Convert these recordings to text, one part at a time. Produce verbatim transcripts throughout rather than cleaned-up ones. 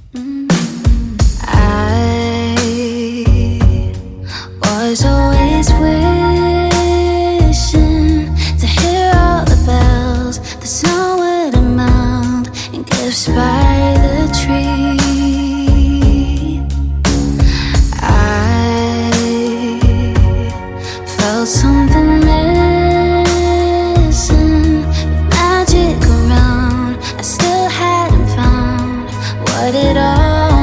I was always wishing to hear all the bells, the snow would amount, and gifts by the tree. I felt something missing, with magic around. I still hadn't found what it all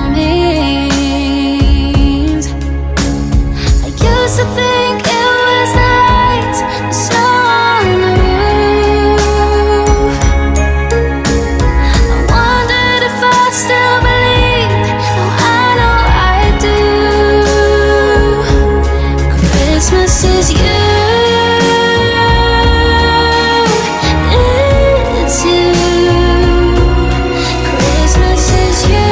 means. I used to think it was the lights, the snow on the roof. I wondered if I still believed. Now I know I do. Christmas is you. It's you. Christmas is you.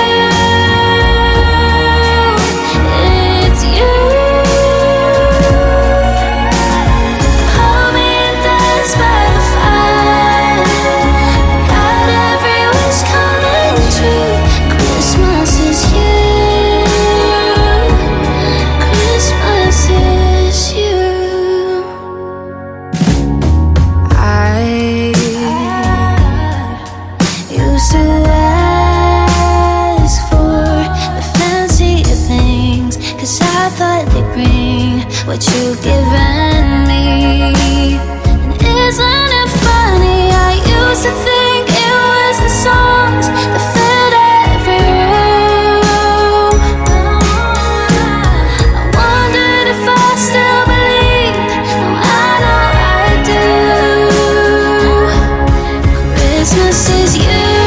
It's you. Hold me and dance by the fire. I got every wish coming true. Christmas is you. Christmas is you. I used to ask for the fancier things, 'cause I thought they'd bring what you've given me. And isn't it funny, I used to think it was the songs that filled every room. I wondered if I still believed. Now I know I do. Christmas is you.